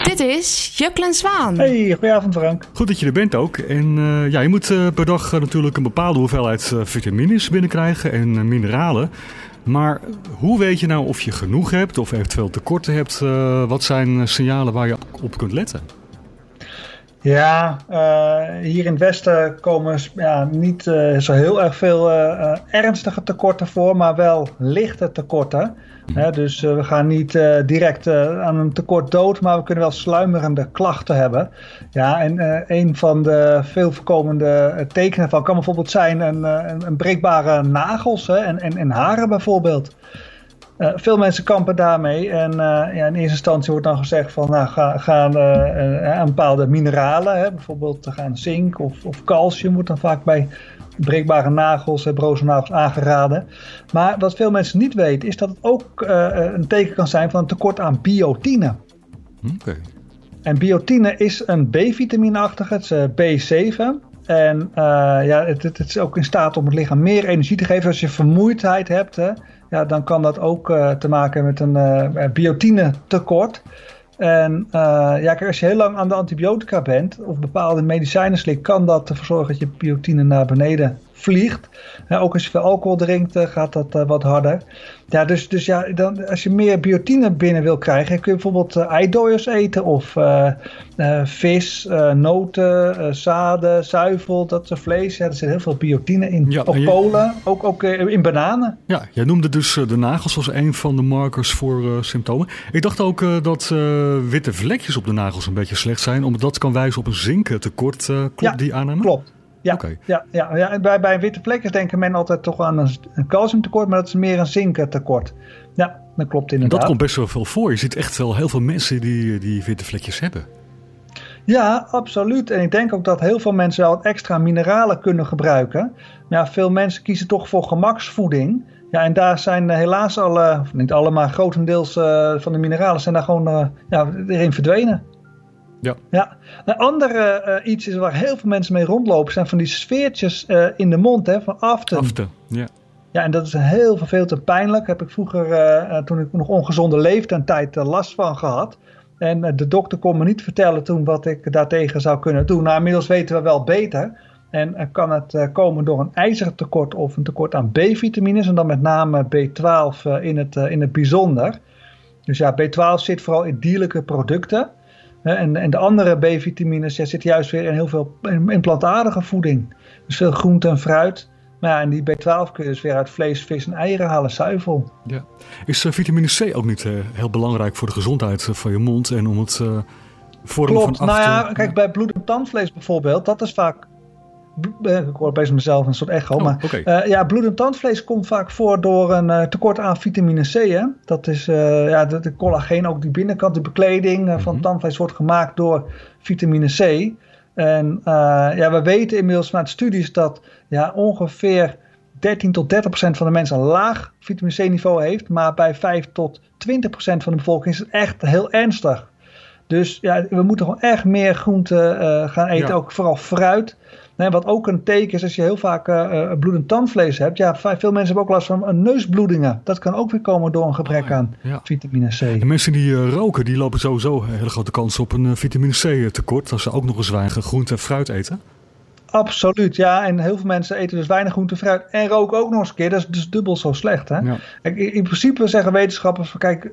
Dit is Juklen Zwaan. Hey, goedenavond Frank. Goed dat je er bent ook. En je moet per dag natuurlijk een bepaalde hoeveelheid vitamines binnenkrijgen en mineralen. Maar hoe weet je nou of je genoeg hebt of eventueel tekorten hebt? Wat zijn signalen waar je op kunt letten? Ja, hier in het Westen komen niet zo heel erg veel ernstige tekorten voor, maar wel lichte tekorten. Dus we gaan niet direct aan een tekort dood, maar we kunnen wel sluimerende klachten hebben. Ja, en een van de veel voorkomende tekenen van kan bijvoorbeeld zijn een breekbare nagels en haren bijvoorbeeld. Veel mensen kampen daarmee en in eerste instantie wordt dan gezegd van gaan aan bepaalde mineralen, bijvoorbeeld gaan zink of calcium wordt dan vaak bij breekbare nagels, broze nagels aangeraden. Maar wat veel mensen niet weten is dat het ook een teken kan zijn van een tekort aan biotine. Okay. En biotine is een B-vitamine-achtige, het is B7. En het is ook in staat om het lichaam meer energie te geven. Als je vermoeidheid hebt, dan kan dat ook te maken met een biotine tekort. En kijk, als je heel lang aan de antibiotica bent of bepaalde medicijnen slikt, kan dat ervoor zorgen dat je biotine naar beneden vliegt. Ook als je veel alcohol drinkt, gaat dat wat harder. Ja, dus dan, als je meer biotine binnen wil krijgen, kun je bijvoorbeeld eidooiers eten of vis, noten, zaden, zuivel, dat soort vlees. Ja, er zit heel veel biotine in. Ja, ook kolen, ook in bananen. Ja, jij noemde dus de nagels als een van de markers voor symptomen. Ik dacht ook dat witte vlekjes op de nagels een beetje slecht zijn, omdat dat kan wijzen op een zinktekort. Klopt die aanname? Klopt. Ja, okay. Ja. Bij witte vlekjes denken men altijd toch aan een calciumtekort, maar dat is meer een zinktekort. Ja, dat klopt inderdaad. En dat komt best wel veel voor. Je ziet echt wel heel veel mensen die witte vlekjes hebben. Ja, absoluut. En ik denk ook dat heel veel mensen wel wat extra mineralen kunnen gebruiken. Ja, veel mensen kiezen toch voor gemaksvoeding. Ja, en daar zijn helaas niet alle, maar grotendeels van de mineralen zijn daar gewoon erin verdwenen. Ja. Een andere iets is waar heel veel mensen mee rondlopen, zijn van die sfeertjes in de mond, van aften. Ja. Ja, en dat is heel vervelend en pijnlijk. Heb ik vroeger, toen ik nog ongezonde leefde, een tijd last van gehad. En de dokter kon me niet vertellen toen wat ik daartegen zou kunnen doen. Nou, inmiddels weten we wel beter. En kan het komen door een ijzertekort of een tekort aan B-vitamines. En dan met name B12 in het bijzonder. Dus ja, B12 zit vooral in dierlijke producten. En de andere B-vitamines zitten juist weer in heel veel in plantaardige voeding. Dus veel groente en fruit. Maar ja, en die B12 kun je dus weer uit vlees, vis en eieren halen, zuivel. Ja. Is vitamine C ook niet heel belangrijk voor de gezondheid van je mond en om het vormen van af te... Kijk, bij bloed- en tandvlees bijvoorbeeld, dat is vaak... Ik hoor opeens mezelf een soort echo. Maar bloed- en tandvlees komt vaak voor door een tekort aan vitamine C. Hè? Dat is de collageen, ook die binnenkant, de bekleding van tandvlees wordt gemaakt door vitamine C. En we weten inmiddels vanuit studies dat ongeveer 13 tot 30% van de mensen een laag vitamine C niveau heeft. Maar bij 5 tot 20% van de bevolking is het echt heel ernstig. Dus we moeten gewoon echt meer groente gaan eten, ook vooral fruit. Nee, wat ook een teken is als je heel vaak bloed- en tandvlees hebt. Ja, veel mensen hebben ook last van neusbloedingen. Dat kan ook weer komen door een gebrek aan vitamine C. De mensen die roken, die lopen sowieso een hele grote kans op een vitamine C tekort. Als ze ook nog eens weinig groente en fruit eten. Absoluut, ja. En heel veel mensen eten dus weinig groente en fruit. En roken ook nog eens een keer. Dat is dus dubbel zo slecht. Hè? Ja. In principe zeggen wetenschappers van kijk...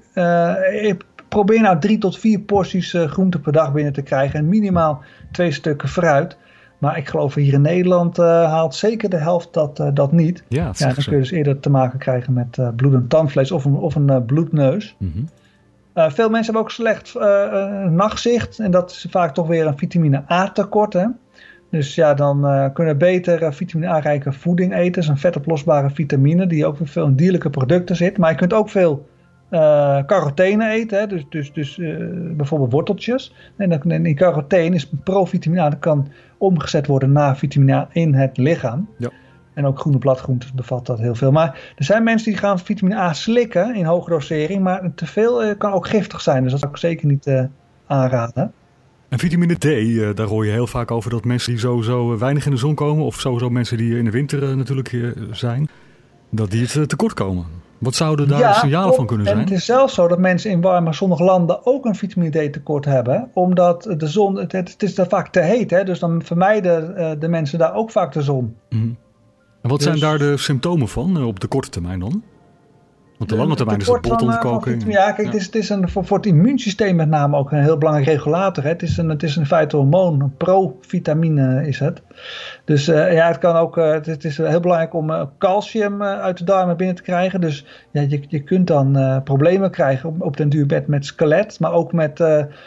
probeer nou 3 tot 4 porties groente per dag binnen te krijgen. En minimaal 2 stukken fruit. Maar ik geloof hier in Nederland haalt zeker de helft dat niet. Ja, dan kun je dus eerder te maken krijgen met bloed- en tandvlees of een bloedneus. Mm-hmm. Veel mensen hebben ook slecht nachtzicht. En dat is vaak toch weer een vitamine A tekort. Hè? Dus dan kunnen we beter vitamine A-rijke voeding eten. Dat is een vetoplosbare vitamine die ook weer veel in dierlijke producten zit. Maar je kunt ook veel carotene eten, hè? Dus bijvoorbeeld worteltjes. En die carotene is provitamine A, dat kan omgezet worden naar vitamine A in het lichaam. Ja. En ook groene bladgroenten bevat dat heel veel. Maar er zijn mensen die gaan vitamine A slikken in hoge dosering, maar te veel kan ook giftig zijn. Dus dat zou ik zeker niet aanraden. En vitamine D, daar hoor je heel vaak over dat mensen die sowieso weinig in de zon komen, of sowieso mensen die in de winter natuurlijk zijn, dat die het tekort komen. Wat zouden daar de signalen van kunnen zijn? En het is zelfs zo dat mensen in warme zonnige landen ook een vitamine D tekort hebben. Omdat de zon, het is daar vaak te heet. Hè? Dus dan vermijden de mensen daar ook vaak de zon. En wat zijn daar de symptomen van op de korte termijn dan? Want de lange termijn is het botontkalking. Ja, kijk, het is voor het immuunsysteem met name ook een heel belangrijk regulator. Hè. Het is in feite een hormoon, een provitamine is het. Dus het kan ook, het is heel belangrijk om calcium uit de darmen binnen te krijgen. Dus ja, je kunt dan problemen krijgen op den duur met skelet, maar ook met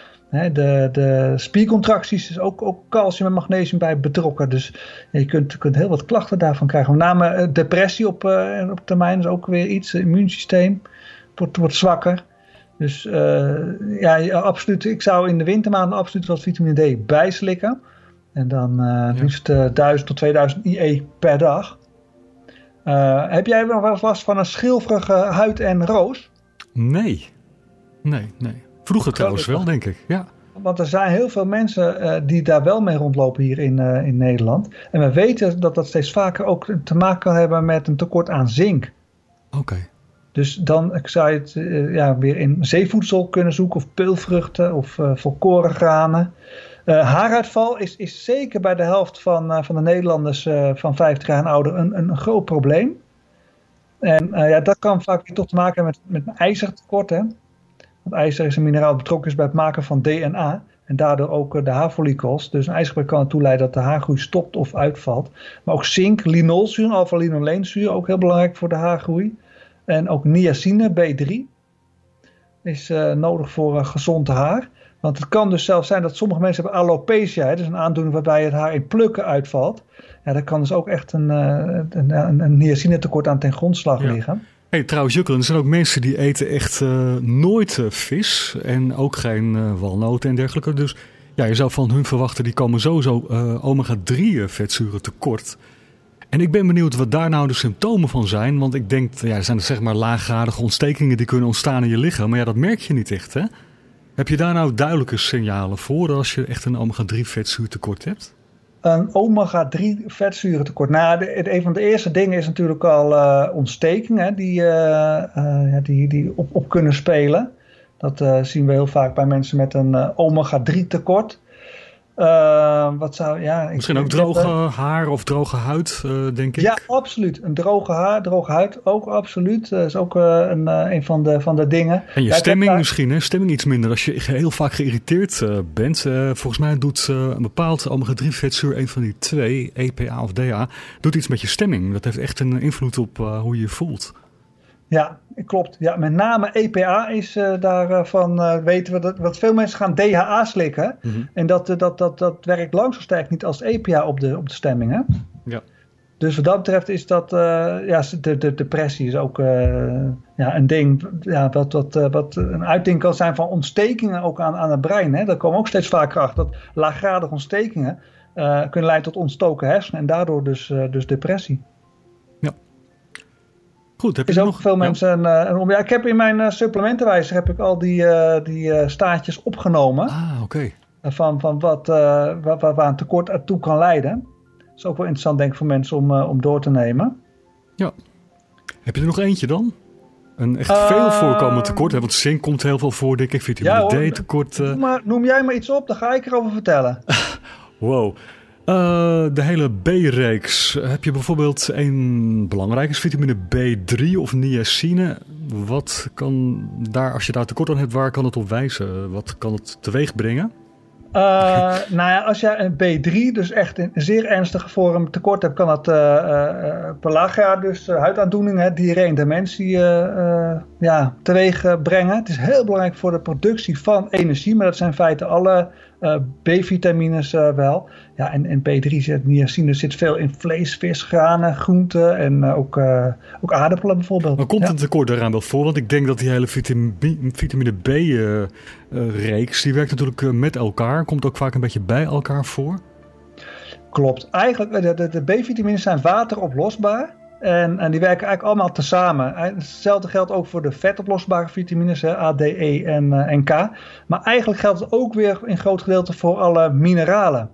de spiercontracties is ook calcium en magnesium bij betrokken. Dus je kunt heel wat klachten daarvan krijgen. Met name depressie op termijn is ook weer iets. Het immuunsysteem wordt zwakker. Dus absoluut. Ik zou in de wintermaanden absoluut wat vitamine D bijslikken. En dan liefst 1000 tot 2000 IE per dag. Heb jij nog wel eens last van een schilferige huid en roos? Nee. Vroeger trouwens wel, denk ik. Ja. Want er zijn heel veel mensen die daar wel mee rondlopen hier in Nederland. En we weten dat steeds vaker ook te maken kan hebben met een tekort aan zink. Oké. Dus dan zou je het weer in zeevoedsel kunnen zoeken. Of peulvruchten of volkorengranen. Haaruitval is zeker bij de helft van de Nederlanders van 50 jaar en ouder een groot probleem. En dat kan vaak weer toch te maken hebben met een ijzertekort, hè. Want ijzer is een mineraal dat betrokken is bij het maken van DNA. En daardoor ook de haarfollikels. Dus een ijzergebrek kan ertoe leiden dat de haargroei stopt of uitvalt. Maar ook zink, linolzuur, alpha-linoleenzuur, ook heel belangrijk voor de haargroei. En ook niacine, B3, is nodig voor gezond haar. Want het kan dus zelfs zijn dat sommige mensen hebben alopecia. Dus een aandoening waarbij het haar in plukken uitvalt. Ja, dat kan dus ook echt een niacine tekort aan ten grondslag liggen. Hey, trouwens, Juklen, er zijn ook mensen die eten echt nooit vis en ook geen walnoten en dergelijke. Dus ja, je zou van hun verwachten, die komen sowieso omega-3 vetzuren tekort. En ik ben benieuwd wat daar nou de symptomen van zijn. Want ik denk, er zijn zeg maar laaggradige ontstekingen die kunnen ontstaan in je lichaam. Maar ja, dat merk je niet echt, hè? Heb je daar nou duidelijke signalen voor als je echt een omega-3 vetzuur tekort hebt? Een omega-3 vetzuren tekort. Nou, een van de eerste dingen is natuurlijk al ontstekingen die op kunnen spelen. Dat zien we heel vaak bij mensen met een omega-3 tekort. Misschien ook droge haar of droge huid, denk ik. Ja, absoluut. Een droge huid ook absoluut. Dat is ook een van de dingen. En je stemming misschien, hè? Stemming iets minder. Als je heel vaak geïrriteerd bent. Volgens mij doet een bepaald omega-3 vetzuur, een van die twee, EPA of DA, doet iets met je stemming. Dat heeft echt een invloed op hoe je je voelt. Ja, klopt. Ja, met name EPA is daarvan weten we dat veel mensen gaan DHA slikken. Mm-hmm. En dat werkt lang zo sterk niet als EPA op de stemming. Hè? Ja. Dus wat dat betreft is dat de depressie is ook een ding. Ja, wat een uiting kan zijn van ontstekingen ook aan het brein. Hè? Daar komen ook steeds vaker achter dat laaggradige ontstekingen kunnen leiden tot ontstoken hersenen en daardoor dus depressie. Goed, heb je is ook nog veel mensen ik heb in mijn supplementenwijzer heb ik al die staartjes opgenomen. Oké. Van waar een tekort toe kan leiden. Dat is ook wel interessant denk ik voor mensen om door te nemen. Ja. Heb je er nog eentje dan? Een echt veel voorkomend tekort. Hè? Want zink komt heel veel voor, denk ik. Vitamine D tekort. Noem jij maar iets op, dan ga ik erover vertellen. Wow. De hele B-reeks. Heb je bijvoorbeeld een belangrijk is vitamine B3 of niacine? Wat kan daar, als je daar tekort aan hebt, waar kan het op wijzen? Wat kan het teweeg brengen? Als je een B3 dus echt in een zeer ernstige vorm tekort hebt, kan dat pellagia, dus huidaandoeningen, diarree en dementie teweeg brengen. Het is heel belangrijk voor de productie van energie, maar dat zijn in feite alle B-vitamines wel. Ja, en B3 niacine zit veel in vlees, vis, granen, groenten en ook aardappelen bijvoorbeeld. Maar komt een tekort daaraan wel voor? Want ik denk dat die hele vitamine B-reeks, die werkt natuurlijk met elkaar. Komt ook vaak een beetje bij elkaar voor. Klopt. Eigenlijk, de B-vitamines zijn wateroplosbaar. En die werken eigenlijk allemaal tezamen. Hetzelfde geldt ook voor de vetoplosbare vitamines, A, D, E en K. Maar eigenlijk geldt het ook weer in groot gedeelte voor alle mineralen.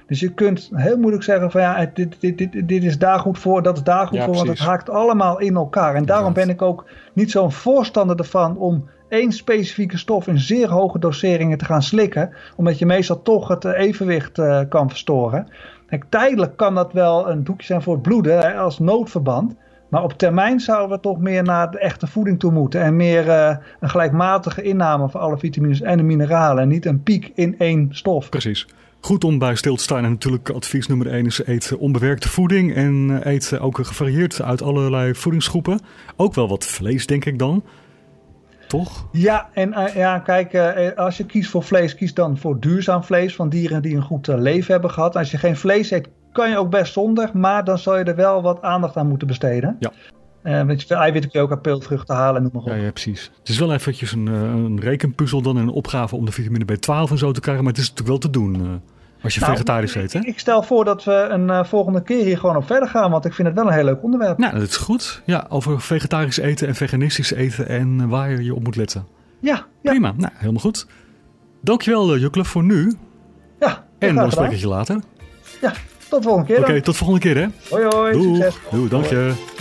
Dus je kunt heel moeilijk zeggen van ja, dit is daar goed voor, dat is daar goed voor, want het haakt allemaal in elkaar. En daarom ben ik ook niet zo'n voorstander ervan om één specifieke stof in zeer hoge doseringen te gaan slikken, omdat je meestal toch het evenwicht kan verstoren. Kijk, tijdelijk kan dat wel een doekje zijn voor het bloeden als noodverband. Maar op termijn zouden we toch meer naar de echte voeding toe moeten. En meer een gelijkmatige inname van alle vitamines en de mineralen. En niet een piek in één stof. Precies. Goed om bij stil te staan. En natuurlijk advies nummer 1 is eet onbewerkte voeding. En eet ook gevarieerd uit allerlei voedingsgroepen. Ook wel wat vlees, denk ik dan. Toch? Ja, en kijk, als je kiest voor vlees, kies dan voor duurzaam vlees van dieren die een goed leven hebben gehad. Als je geen vlees eet, kan je ook best zonder, maar dan zal je er wel wat aandacht aan moeten besteden. Ja. Weet je, eiwitten kun je ook uit peulvruchten halen, noem maar op. Ja, precies. Het is wel eventjes een rekenpuzzel dan en een opgave om de vitamine B12 en zo te krijgen, maar het is natuurlijk wel te doen als je vegetarisch eet, hè? Ik stel voor dat we een volgende keer hier gewoon op verder gaan, want ik vind het wel een heel leuk onderwerp. Nou, dat is goed. Ja, over vegetarisch eten en veganistisch eten en waar je op moet letten. Ja. Prima, nou, helemaal goed. Dankjewel, Jukle, voor nu. Ja, en dan spreek ik je later. Ja, tot de volgende keer. Oké, tot de volgende keer, hè? Hoi, Doei. succes. Doei, dank je.